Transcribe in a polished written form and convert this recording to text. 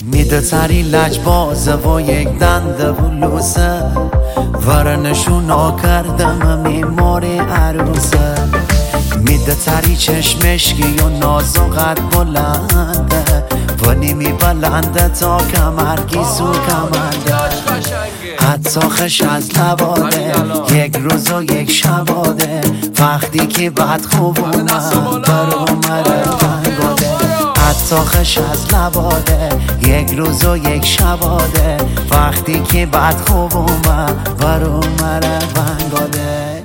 میده تری لجبازه و یک دنده و لوسه وره نشونا کردم میماری عروسه میده تری چشمشکی و ناز و قد بلنده و نیمی بلنده تا کمرگیز و کمنده حتی خش از لباده یک روز و یک شباده وقتی که بد خوب اومد بر اومده بنگاده حتی خش از لباده یک روز و یک شباده وقتی که بد خوب اومد بر اومده بنگاده